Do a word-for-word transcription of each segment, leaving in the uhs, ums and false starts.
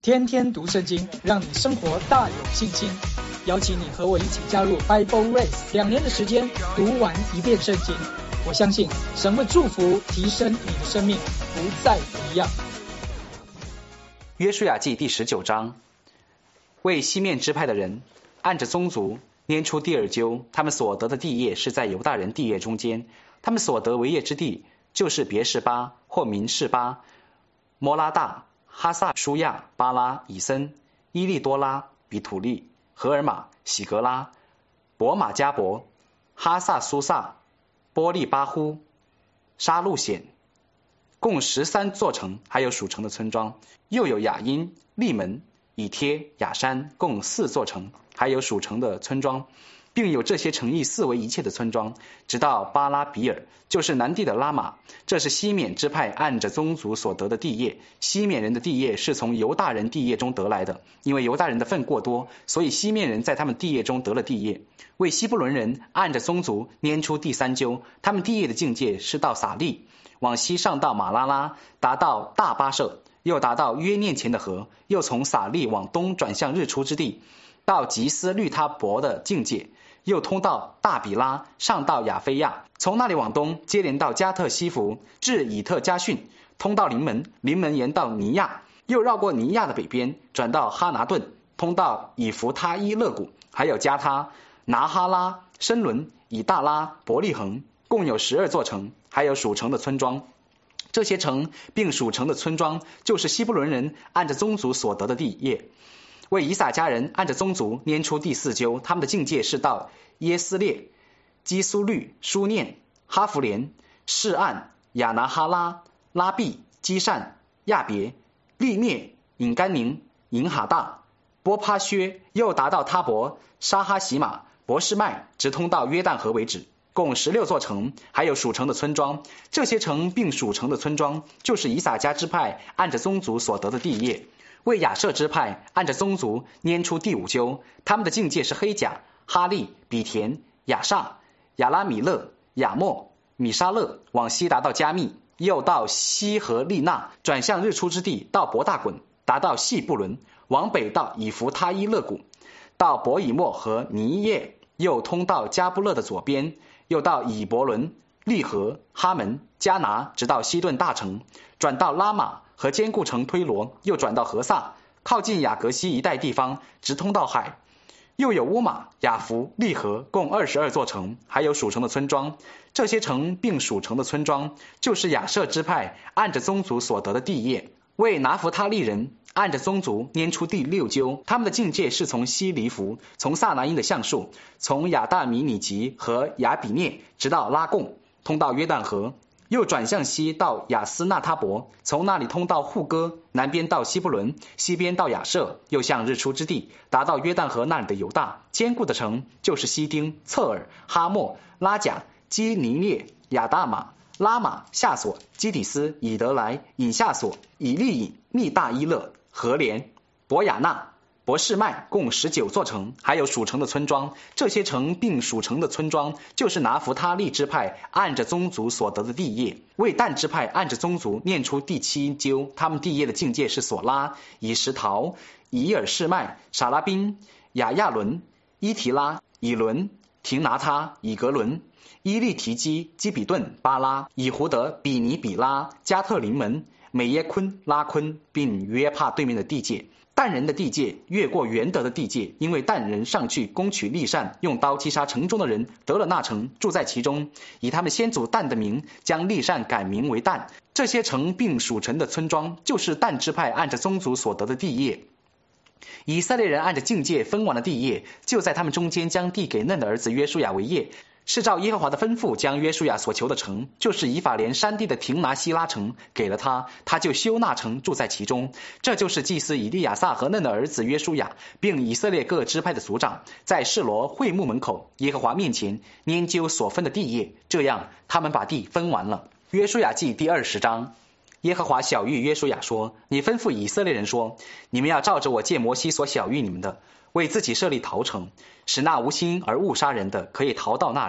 天天读圣经，让你生活大有信心。邀请你和我一起加入 Bible Race， 两年的时间读完一遍圣经。我相信神会祝福提升你的生命，不再一样。 约书亚记第十九章，为西面支派的人按着宗族拈出第二阄，他们所得的地业是在犹大人地业中间，他们所得为业之地就是别是巴或民示巴、摩拉大、哈萨舒亚、巴拉、以森、伊利多拉、比土利、荷尔玛、喜格拉、伯马加伯、哈萨苏萨、波利巴呼、沙路显，共十三座城，还有属城的村庄，又有雅因、利门、以帖、雅山，共四座城，还有属城的村庄，并有这些城邑四围一切的村庄，直到巴拉比尔，就是南地的拉玛。这是西缅支派按着宗族所得的地业。西缅人的地业是从犹大人地业中得来的，因为犹大人的份过多，所以西缅人在他们地业中得了地业。为西布伦人按着宗族拈出第三阄，他们地业的境界是到撒利，往西上到马拉拉，达到大巴舍，又达到约念前的河，又从撒利往东转向日出之地，到吉斯律他伯的境界，又通到大比拉，上到亚非亚，从那里往东接连到加特西弗，至以特加逊，通到临门，临门沿到尼亚，又绕过尼亚的北边，转到哈拿顿，通到以弗他伊勒谷，还有加他、拿哈拉、申伦、以大拉、伯利恒，共有十二座城，还有属城的村庄。这些城并属城的村庄，就是西布伦人按着宗族所得的地业。为以撒家人按着宗族拈出第四阄，他们的境界是到耶斯列、基苏律、书念、哈弗连、示暗、亚拿哈拉、拉毕、基善、亚别、利涅、隐甘宁、隐哈大、波帕薛，又达到他伯、沙哈喜马、伯示麦，直通到约旦河为止，共十六座城，还有属城的村庄。这些城并属城的村庄，就是以撒家支派按着宗族所得的地业。为亚设支派按着宗族拈出第五阄，他们的境界是黑甲、哈利、比田、亚萨、亚拉米勒、亚莫、米沙勒，往西达到加密，又到西和利纳，转向日出之地，到伯大滚，达到细布伦，往北到以弗他伊勒谷，到伯以莫和尼耶，又通到加布勒的左边，又到以伯伦、利和、哈门、加拿，直到西顿大城，转到拉玛和坚固城推罗，又转到何萨，靠近雅各西一带地方，直通到海。又有乌玛、雅弗、利和，共二十二座城，还有属城的村庄。这些城并属城的村庄，就是亚设支派按着宗族所得的地业。为拿弗他利人按着宗族拈出第六阄，他们的境界是从西黎弗，从萨拿因的橡树，从亚大米尼吉和亚比涅，直到拉贡，通到约旦河，又转向西到亚斯纳他伯，从那里通到户哥，南边到西布伦，西边到亚设，又向日出之地，达到约旦河那里的犹大。坚固的城就是西丁、侧尔、哈莫、拉甲、基尼列、亚大马、拉玛、夏索、基底斯、以德莱、隐夏索、以利隐、密大伊勒、何连、伯亚纳、伯示麦，共十九座城，还有属城的村庄。这些城并属城的村庄，就是拿弗他利支派按着宗族所得的地业。为但支派按着宗族念出第七阄，他们地业的境界是索拉、以实陶、以尔示麦、撒拉宾、亚亚伦、伊提拉、以伦、廷拿他、以格伦、伊利提基、基比顿、巴拉、以胡德、比尼比拉、加特林门、美耶昆、拉昆，并约帕对面的地界。但人的地界越过元德的地界，因为但人上去攻取利善，用刀击杀城中的人，得了那城，住在其中，以他们先祖但的名，将利善改名为但。这些城并属城的村庄，就是但支派按着宗族所得的地业。以色列人按着境界分完了地业，就在他们中间将地给嫩的儿子约书亚为业，是照耶和华的吩咐，将约书亚所求的城，就是以法莲山地的亭拿西拉城给了他，他就修那城，住在其中。这就是祭司以利亚撒和嫩的儿子约书亚，并以色列各支派的族长，在示罗会幕门口耶和华面前拈阄所分的地业，这样他们把地分完了。约书亚记第二十章。耶和华晓谕约书亚说，你吩咐以色列人说，你们要照着我借摩西所晓谕你们的，为自己设立逃城，使那无心而误杀人的可以逃到那里。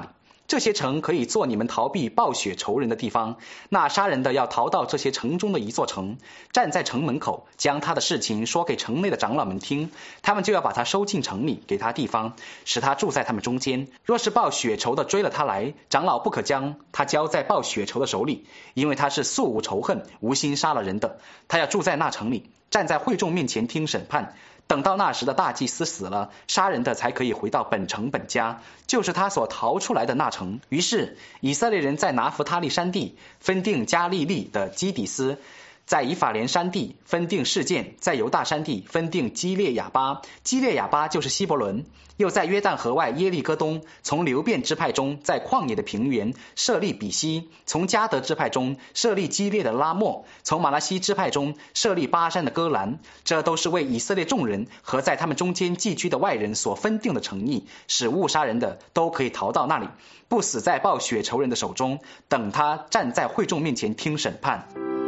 这些城可以做你们逃避暴雪仇人的地方。那杀人的要逃到这些城中的一座城，站在城门口，将他的事情说给城内的长老们听，他们就要把他收进城里，给他地方，使他住在他们中间。若是报血仇的追了他来，长老不可将他交在报血仇的手里，因为他是素无仇恨，无心杀了人的。他要住在那城里，站在会众面前听审判。等到那时的大祭司死了，杀人的才可以回到本城本家，就是他所逃出来的那城。于是以色列人在拿弗他利山地分定加利利的基底斯，在以法莲山地分定示剑，在犹大山地分定基列亚巴，基列亚巴就是希伯伦。又在约旦河外耶利哥东，从流便支派中在旷野的平原设立比西，从迦得支派中设立基列的拉末，从马拉西支派中设立巴山的戈兰。这都是为以色列众人和在他们中间寄居的外人所分定的城邑，使误杀人的都可以逃到那里，不死在报血仇人的手中，等他站在会众面前听审判。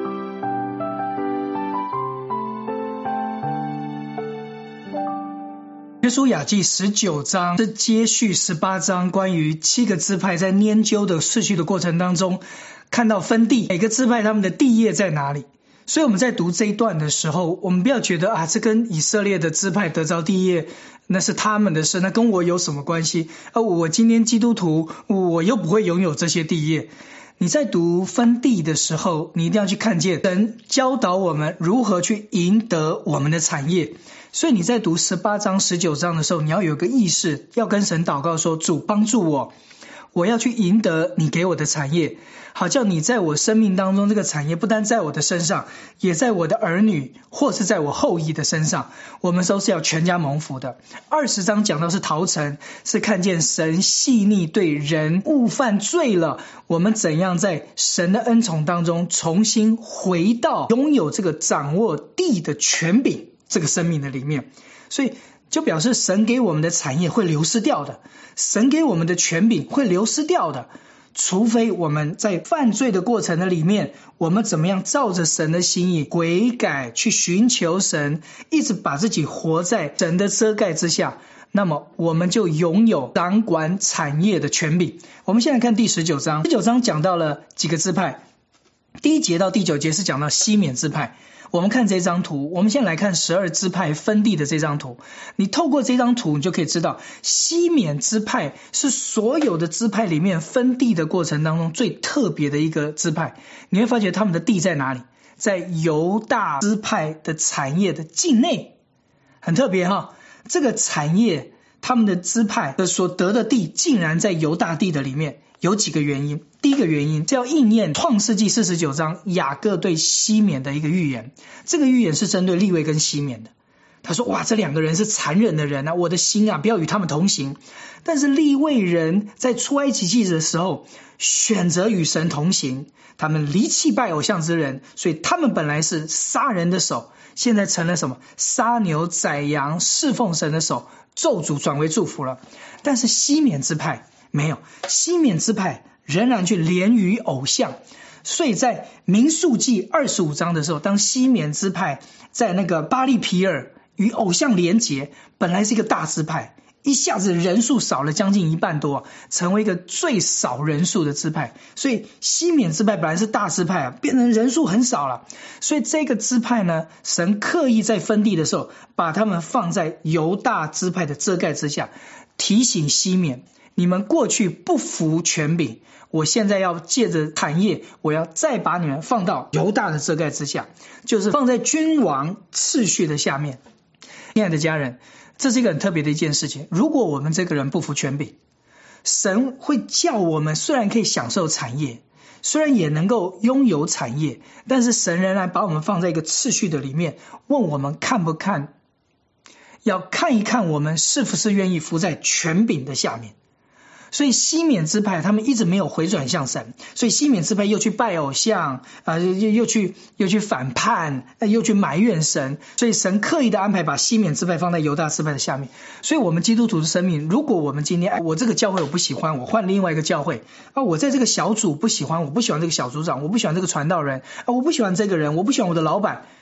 约书亚记十九章是接续十八章关于七个支派在研究的次序的过程当中，看到分地，每个支派他们的地业在哪里。所以我们在读这一段的时候，我们不要觉得啊，这跟以色列的支派得着地业那是他们的事，那跟我有什么关系？而我今天基督徒，我又不会拥有这些地业。你在读分地的时候，你一定要去看见神教导我们如何去赢得我们的产业。所以你在读十八章十九章的时候，你要有个意识，要跟神祷告说，主帮助我，我要去赢得你给我的产业，好叫你在我生命当中这个产业不单在我的身上，也在我的儿女或是在我后裔的身上，我们都是要全家蒙福的。二十章讲到是逃城，是看见神细腻对人误犯罪了，我们怎样在神的恩宠当中重新回到拥有这个掌握地的权柄这个生命的里面。所以就表示神给我们的产业会流失掉的，神给我们的权柄会流失掉的，除非我们在犯罪的过程的里面，我们怎么样照着神的心意悔改，去寻求神，一直把自己活在神的遮盖之下，那么我们就拥有掌管产业的权柄。我们现在看第十九章，十九章讲到了几个支派，第一节到第九节是讲到西缅支派。我们看这张图，我们先来看十二支派分地的这张图。你透过这张图，你就可以知道西缅支派是所有的支派里面分地的过程当中最特别的一个支派。你会发觉他们的地在哪里？在犹大支派的产业的境内，很特别哈。这个产业他们的支派的所得的地竟然在犹大地的里面。有几个原因，第一个原因是要应验创世纪四十九章雅各对西缅的一个预言。这个预言是针对利未跟西缅的。他说哇，这两个人是残忍的人啊，我的心啊不要与他们同行。但是利未人在出埃及记的时候选择与神同行，他们离弃拜偶像之人，所以他们本来是杀人的手，现在成了什么？杀牛宰羊侍奉神的手，咒诅转为祝福了。但是西缅支派没有，西缅支派仍然去连于偶像。所以在民数记二十五章的时候，当西缅支派在那个巴利皮尔与偶像连结，本来是一个大支派，一下子人数少了将近一半多，成为一个最少人数的支派。所以西缅支派本来是大支派啊，变成人数很少了。所以这个支派呢，神刻意在分地的时候把他们放在犹大支派的遮盖之下，提醒西缅，你们过去不服权柄，我现在要借着产业，我要再把你们放到犹大的遮盖之下，就是放在君王次序的下面。亲爱的家人，这是一个很特别的一件事情。如果我们这个人不服权柄，神会叫我们虽然可以享受产业，虽然也能够拥有产业，但是神仍然把我们放在一个次序的里面，问我们看不看，要看一看我们是不是愿意服在权柄的下面。所以西缅支派他们一直没有回转向神，所以西缅支派又去拜偶像、呃、又, 又去又去反叛，又去埋怨神，所以神刻意的安排把西缅支派放在犹大支派的下面。所以我们基督徒的生命，如果我们今天、哎、我这个教会我不喜欢，我换另外一个教会啊，我在这个小组不喜欢，我不喜欢这个小组长，我不喜欢这个传道人啊，我不喜欢这个人，我不喜欢我的老板，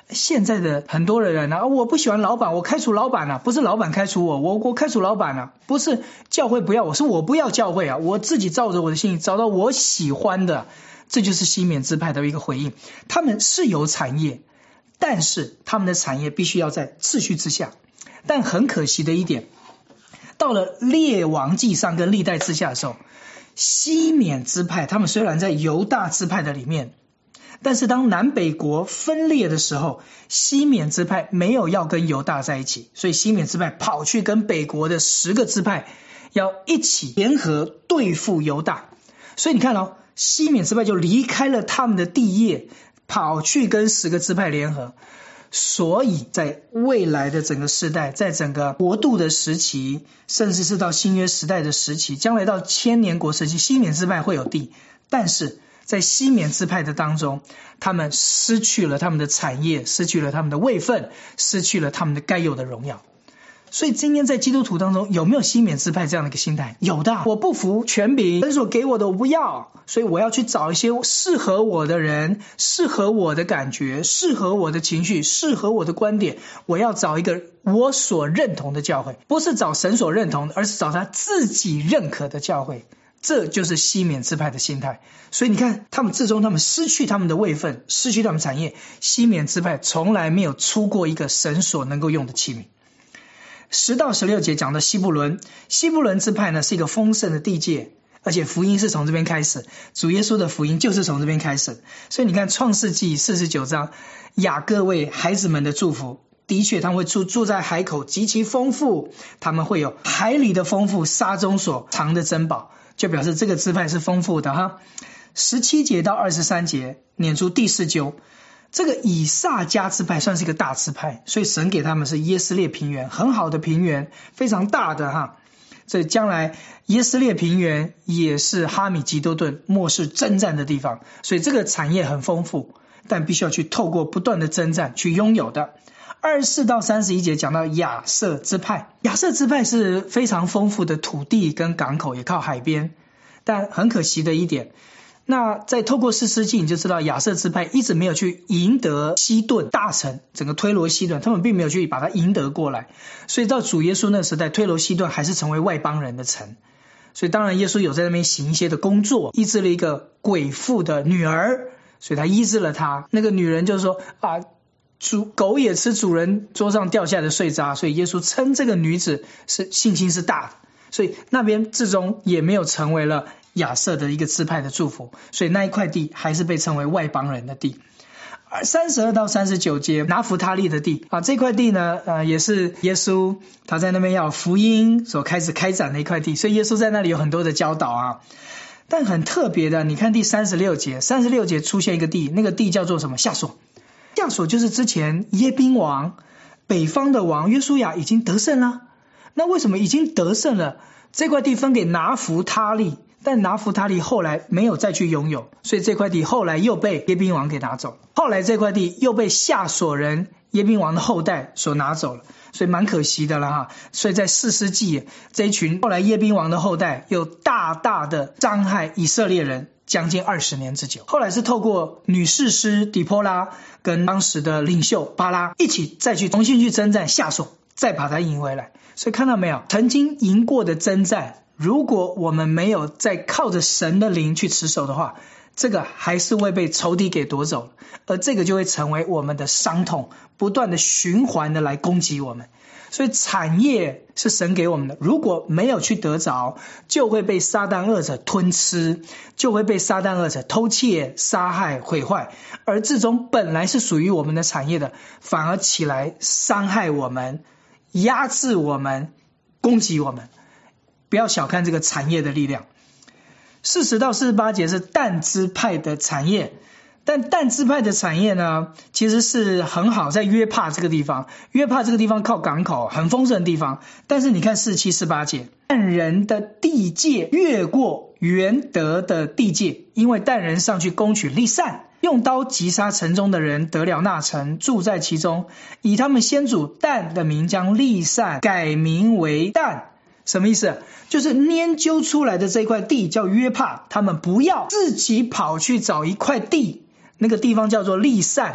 现在的很多的人啊，我不喜欢老板，我开除老板啊，不是老板开除我，我我开除老板啊，不是教会不要我，是我不要教会啊，我自己照着我的心意找到我喜欢的。这就是西缅支派的一个回应，他们是有产业，但是他们的产业必须要在秩序之下。但很可惜的一点，到了列王纪上跟历代之下的时候，西缅支派他们虽然在犹大支派的里面，但是当南北国分裂的时候，西缅支派没有要跟犹大在一起，所以西缅支派跑去跟北国的十个支派要一起联合对付犹大。所以你看哦，西缅支派就离开了他们的地业，跑去跟十个支派联合。所以在未来的整个世代，在整个国度的时期，甚至是到新约时代的时期，将来到千年国时期，西缅支派会有地，但是在西缅支派的当中，他们失去了他们的产业，失去了他们的位分，失去了他们的该有的荣耀。所以今天在基督徒当中，有没有西缅支派这样的一个心态？有的。我不服权柄，神所给我的我不要，所以我要去找一些适合我的人，适合我的感觉，适合我的情绪，适合我的观点，我要找一个我所认同的教会，不是找神所认同的，而是找他自己认可的教会。这就是西缅支派的心态。所以你看，他们最终他们失去他们的位分，失去他们产业。西缅支派从来没有出过一个神所能够用的器皿。十到十六节讲的西布伦，西布伦支派呢是一个丰盛的地界，而且福音是从这边开始，主耶稣的福音就是从这边开始。所以你看创世纪四十九章，雅各为孩子们的祝福，的确他们会住住在海口，极其丰富，他们会有海里的丰富，沙中所藏的珍宝，就表示这个支派是丰富的哈。十七节到二十三节撵出第四揪，这个以萨迦支派算是一个大支派，所以神给他们是耶斯列平原，很好的平原，非常大的哈。所以将来耶斯列平原也是哈米吉多顿末世征战的地方，所以这个产业很丰富，但必须要去透过不断的征战去拥有的。二十四到三十一节讲到亚设支派，亚设支派是非常丰富的土地跟港口，也靠海边，但很可惜的一点，那在透过士师记你就知道亚设支派一直没有去赢得西顿大城，整个推罗西顿他们并没有去把它赢得过来，所以到主耶稣那个时代，推罗西顿还是成为外邦人的城。所以当然耶稣有在那边行一些的工作，医治了一个鬼妇的女儿，所以他医治了她。那个女人就说啊，主狗也吃主人桌上掉下来的碎渣，所以耶稣称这个女子是信心是大的，所以那边至终也没有成为了亚设的一个支派的祝福，所以那一块地还是被称为外邦人的地。三十二到三十九节拿弗他利的地啊，这块地呢呃也是耶稣他在那边要福音所开始开展的一块地，所以耶稣在那里有很多的教导啊。但很特别的，你看第三十六节，三十六节出现一个地，那个地叫做什么？夏所。夏所就是之前耶宾王北方的王约书亚已经得胜了，那为什么已经得胜了这块地分给拿弗他利，但拿弗他利后来没有再去拥有，所以这块地后来又被耶宾王给拿走，后来这块地又被夏所人耶宾王的后代所拿走了，所以蛮可惜的了哈。所以在士师记这一群后来耶宾王的后代又大大的伤害以色列人将近二十年之久，后来是透过女士师底波拉跟当时的领袖巴拉一起再去重新去征战夏所，再把它赢回来。所以看到没有，曾经赢过的征战，如果我们没有再靠着神的灵去持守的话，这个还是会被仇敌给夺走，而这个就会成为我们的伤痛，不断的循环的来攻击我们。所以产业是神给我们的，如果没有去得着，就会被撒旦恶者吞吃，就会被撒旦恶者偷窃、杀害、毁坏，而这种本来是属于我们的产业的，反而起来伤害我们、压制我们、攻击我们。不要小看这个产业的力量。四十到四十八节是但支派的产业，但但支派的产业呢，其实是很好，在约帕这个地方，约帕这个地方靠港口，很丰盛的地方。但是你看四十七、四十八节，但人的地界越过原得的地界，因为但人上去攻取利散，用刀击杀城中的人，得了那城，住在其中，以他们先祖但的名将利散改名为但。什么意思？就是拈阄出来的这块地叫约帕，他们不要自己跑去找一块地，那个地方叫做利散，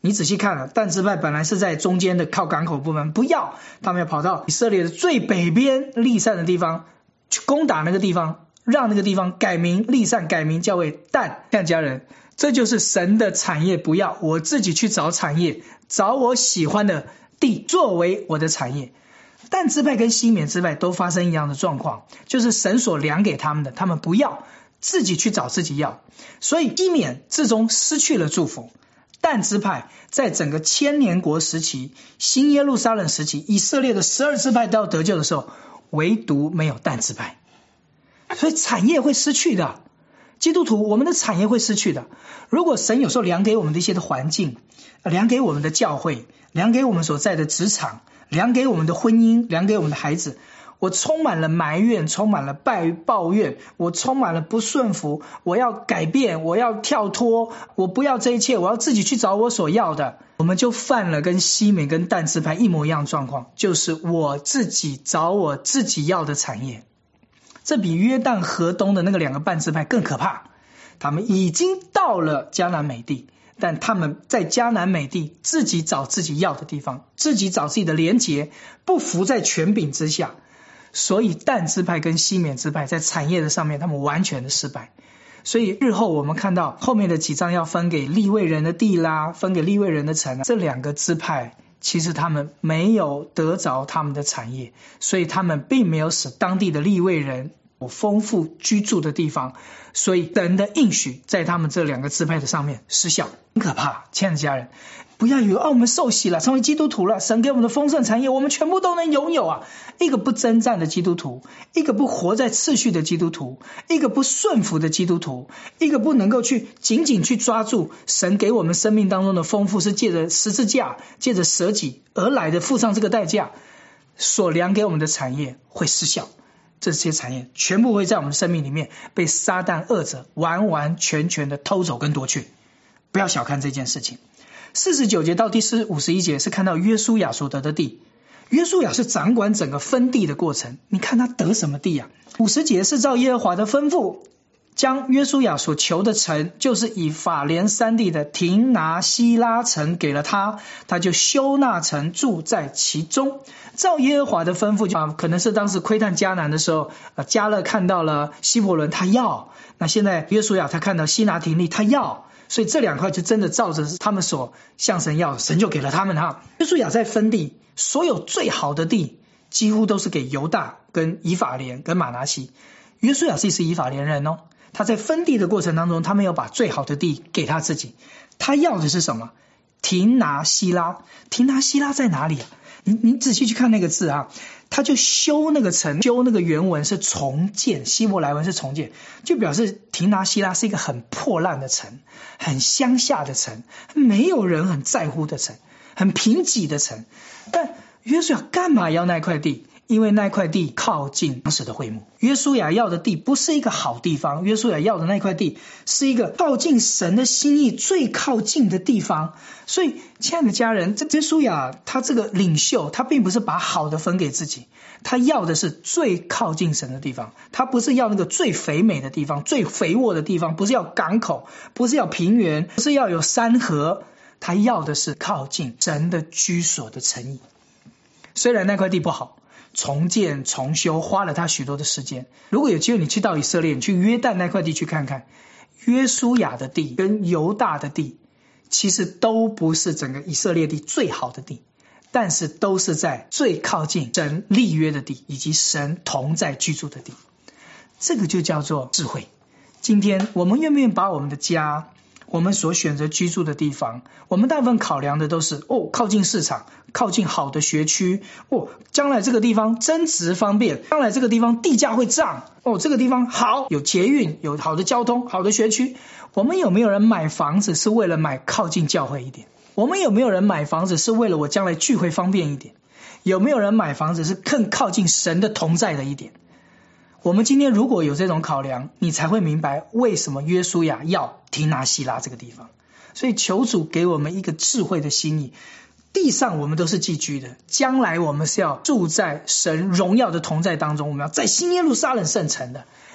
你仔细看了，但支派本来是在中间的靠港口部分，不要，他们要跑到以色列的最北边利散的地方去攻打那个地方，让那个地方改名利散，改名叫为但。看家人，这就是神的产业，不要我自己去找产业，找我喜欢的地作为我的产业。但支派跟西缅支派都发生一样的状况，就是神所量给他们的，他们不要，自己去找自己要。所以西缅至终失去了祝福。但支派在整个千年国时期，新耶路撒冷时期，以色列的十二支派都要得救的时候，唯独没有但支派。所以产业会失去的，基督徒我们的产业会失去的。如果神有时候量给我们的一些的环境，量给我们的教会，量给我们所在的职场，量给我们的婚姻，量给我们的孩子，我充满了埋怨，充满了抱怨，我充满了不顺服，我要改变，我要跳脱，我不要这一切，我要自己去找我所要的，我们就犯了跟西缅跟但支派一模一样的状况，就是我自己找我自己要的产业。这比约旦河东的那个两个半支派更可怕，他们已经到了迦南美地，但他们在迦南美地自己找自己要的地方，自己找自己的连结，不服在权柄之下。所以但支派跟西缅支派在产业的上面他们完全的失败。所以日后我们看到后面的几章要分给利未人的地啦，分给利未人的城，这两个支派其实他们没有得着他们的产业，所以他们并没有使当地的利未人有丰富居住的地方，所以神的应许在他们这两个支派的上面失效，很可怕。亲爱的家人，不要以为、啊、我们受洗了，成为基督徒了，神给我们的丰盛产业我们全部都能拥有啊！一个不征战的基督徒，一个不活在次序的基督徒，一个不顺服的基督徒，一个不能够去紧紧去抓住神给我们生命当中的丰富，是借着十字架，借着舍己而来的，付上这个代价，所量给我们的产业会失效。这些产业全部会在我们的生命里面被撒旦恶者完完全全的偷走跟夺去，不要小看这件事情。四十九节到第五十一节是看到约书亚所得的地，约书亚是掌管整个分地的过程，你看他得什么地啊？五十节是照耶和华的吩咐，将约书亚所求的城，就是以法莲山地的亭拿西拉城给了他，他就修那城，住在其中。照耶和华的吩咐、啊、可能是当时窥探迦南的时候、呃、迦勒看到了希伯伦，他要，那现在约书亚他看到西拿亭利，他要，所以这两块就真的照着他们所向神要，神就给了他们哈。约书亚在分地，所有最好的地几乎都是给犹大跟以法莲跟玛拿西。约书亚是以法莲人哦，他在分地的过程当中，他没有把最好的地给他自己，他要的是什么？亭拿西拉。亭拿西拉在哪里啊？你你仔细去看那个字啊，他就修那个城，修那个原文是重建，希伯来文是重建，就表示亭拿西拉是一个很破烂的城，很乡下的城，没有人很在乎的城，很贫瘠的城。但约书亚干嘛要那块地？因为那块地靠近当时的会幕。约书亚要的地不是一个好地方，约书亚要的那块地是一个靠近神的心意最靠近的地方。所以亲爱的家人，这约书亚他这个领袖，他并不是把好的分给自己，他要的是最靠近神的地方，他不是要那个最肥美的地方，最肥沃的地方，不是要港口，不是要平原，不是要有山河，他要的是靠近神的居所的诚意。虽然那块地不好，重建重修花了他许多的时间。如果有机会你去到以色列，你去约旦那块地去看看，约书亚的地跟犹大的地其实都不是整个以色列地最好的地，但是都是在最靠近神立约的地以及神同在居住的地。这个就叫做智慧。今天我们愿不愿意把我们的家，我们所选择居住的地方，我们大部分考量的都是哦，靠近市场，靠近好的学区，哦，将来这个地方增值方便，将来这个地方地价会涨，哦，这个地方好，有捷运，有好的交通，好的学区。我们有没有人买房子是为了买靠近教会一点？我们有没有人买房子是为了我将来聚会方便一点？有没有人买房子是更靠近神的同在的一点？我们今天如果有这种考量，你才会明白为什么约书亚要亭拿西拉这个地方。所以求主给我们一个智慧的心意，地上我们都是寄居的，将来我们是要住在神荣耀的同在当中，我们要在新耶路撒冷圣城的。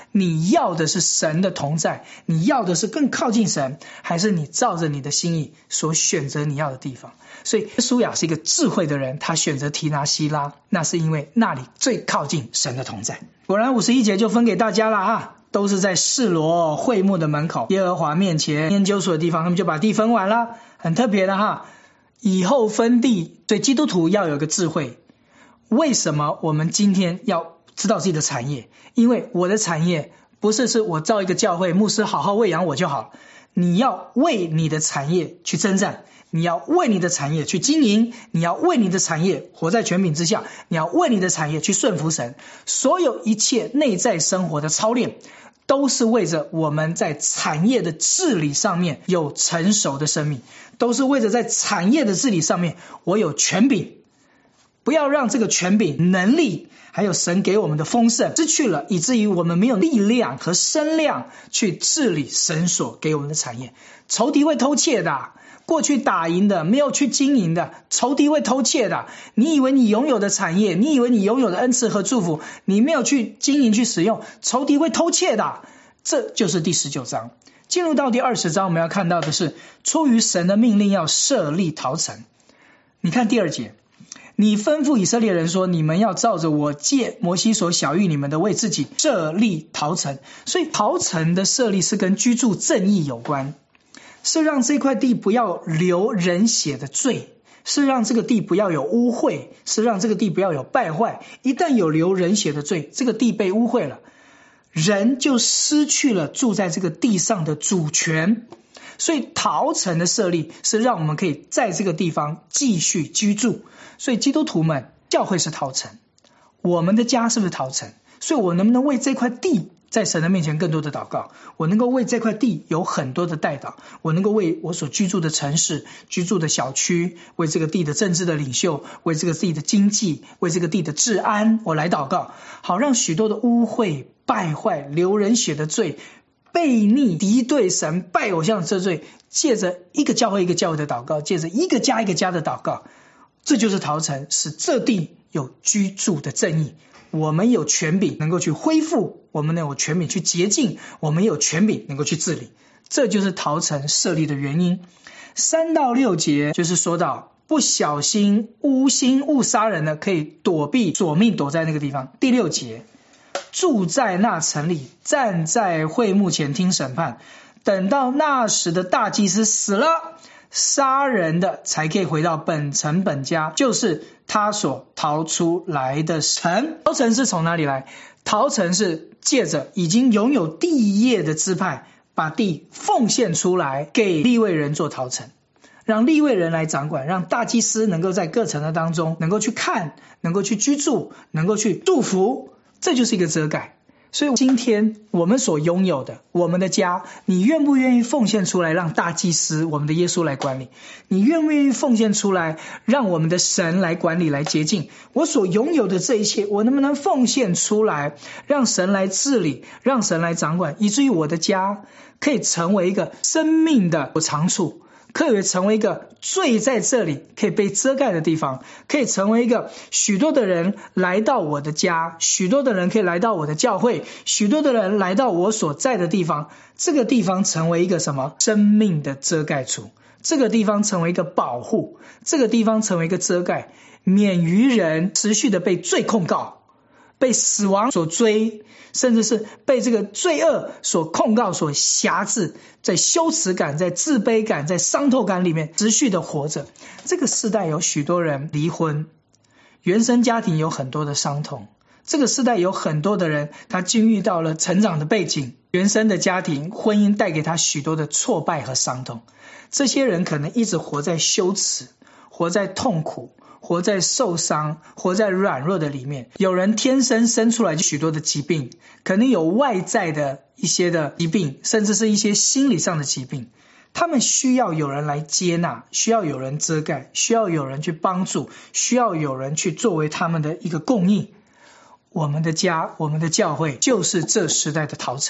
你要的是神的同在，你要的是更靠近神，还是你照着你的心意所选择你要的地方？所以约书亚是一个智慧的人，他选择提拿西拉，那是因为那里最靠近神的同在。果然五十一节就分给大家了啊，都是在示罗会幕的门口，耶和华面前研究所的地方，他们就把地分完了，很特别的哈。以后分地，所以基督徒要有一个智慧。为什么我们今天要知道自己的产业？因为我的产业不是是我造一个教会，牧师好好喂养我就好，你要为你的产业去征战，你要为你的产业去经营，你要为你的产业活在权柄之下，你要为你的产业去顺服神。所有一切内在生活的操练，都是为着我们在产业的治理上面有成熟的生命，都是为着在产业的治理上面我有权柄。不要让这个权柄、能力还有神给我们的丰盛失去了，以至于我们没有力量和声量去治理神所给我们的产业。仇敌会偷窃的，过去打赢的没有去经营的，仇敌会偷窃的。你以为你拥有的产业，你以为你拥有的恩赐和祝福，你没有去经营去使用，仇敌会偷窃的。这就是第十九章。进入到第二十章，我们要看到的是出于神的命令要设立逃城。你看第二节，你吩咐以色列人说，你们要照着我借摩西所晓谕你们的，为自己设立逃城。所以逃城的设立是跟居住正义有关，是让这块地不要流人血的罪，是让这个地不要有污秽，是让这个地不要有败坏。一旦有流人血的罪，这个地被污秽了，人就失去了住在这个地上的主权。所以逃城的设立是让我们可以在这个地方继续居住。所以基督徒们，教会是逃城，我们的家是不是逃城？所以我能不能为这块地在神的面前更多的祷告？我能够为这块地有很多的代祷，我能够为我所居住的城市、居住的小区，为这个地的政治的领袖，为这个地的经济，为这个地的治安，我来祷告，好让许多的污秽、败坏、流人血的罪、悖逆、敌对神、拜偶像的这罪，借着一个教会一个教会的祷告，借着一个家一个家的祷告，这就是逃城，使这地有居住的正义。我们有权柄能够去恢复，我们有权柄去洁净，我们有权柄能够去治理，这就是逃城设立的原因。三到六节就是说到不小心无心误杀人的，可以躲避索命，躲在那个地方。第六节，住在那城里，站在会幕前听审判，等到那时的大祭司死了，杀人的才可以回到本城本家，就是他所逃出来的城。逃城是从哪里来？逃城是借着已经拥有地业的支派，把地奉献出来给利未人做逃城，让利未人来掌管，让大祭司能够在各城的当中能够去看，能够去居住，能够去祝福，这就是一个遮盖。所以今天我们所拥有的，我们的家，你愿不愿意奉献出来，让大祭司我们的耶稣来管理？你愿不愿意奉献出来，让我们的神来管理来洁净？我所拥有的这一切，我能不能奉献出来，让神来治理，让神来掌管，以至于我的家可以成为一个生命的长处，可以成为一个罪在这里可以被遮盖的地方，可以成为一个许多的人来到我的家，许多的人可以来到我的教会，许多的人来到我所在的地方，这个地方成为一个什么？生命的遮盖处，这个地方成为一个保护，这个地方成为一个遮盖，免于人持续的被罪控告，被死亡所追，甚至是被这个罪恶所控告所辖制，在羞耻感，在自卑感，在伤透感里面持续的活着。这个世代有许多人离婚，原生家庭有很多的伤痛，这个世代有很多的人他经历到了成长的背景，原生的家庭婚姻带给他许多的挫败和伤痛，这些人可能一直活在羞耻，活在痛苦，活在受伤，活在软弱的里面。有人天生生出来就许多的疾病，可能有外在的一些的疾病，甚至是一些心理上的疾病，他们需要有人来接纳，需要有人遮盖，需要有人去帮助，需要有人去作为他们的一个供应。我们的家，我们的教会就是这时代的逃城。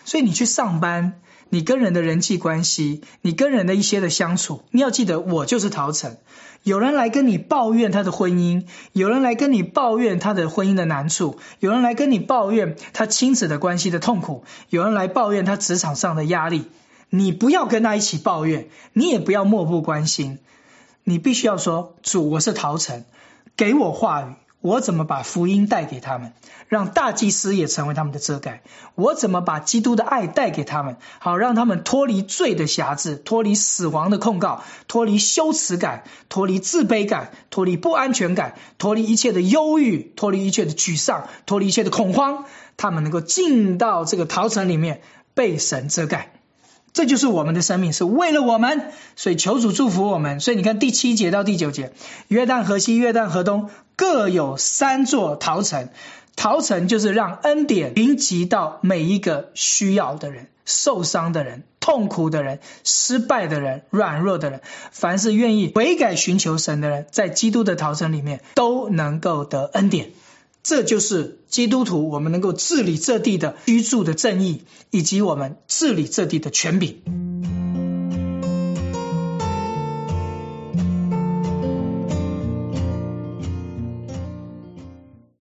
所以你去上班，你跟人的人际关系，你跟人的一些的相处，你要记得我就是陶城。有人来跟你抱怨他的婚姻，有人来跟你抱怨他的婚姻的难处，有人来跟你抱怨他亲子的关系的痛苦，有人来抱怨他职场上的压力，你不要跟他一起抱怨，你也不要漠不关心，你必须要说，主，我是陶城，给我话语，我怎么把福音带给他们，让大祭司也成为他们的遮盖，我怎么把基督的爱带给他们，好让他们脱离罪的辖制，脱离死亡的控告，脱离羞耻感，脱离自卑感，脱离不安全感，脱离一切的忧郁，脱离一切的沮丧，脱离一切的恐慌，他们能够进到这个陶城里面，被神遮盖。这就是我们的生命，是为了我们，所以求主祝福我们。所以你看第七节到第九节，约旦河西约旦河东各有三座陶城，陶城就是让恩典临及到每一个需要的人，受伤的人，痛苦的人，失败的人，软弱的人，凡是愿意悔改寻求神的人，在基督的陶城里面都能够得恩典。这就是基督徒我们能够治理这地的居住的正义，以及我们治理这地的权柄。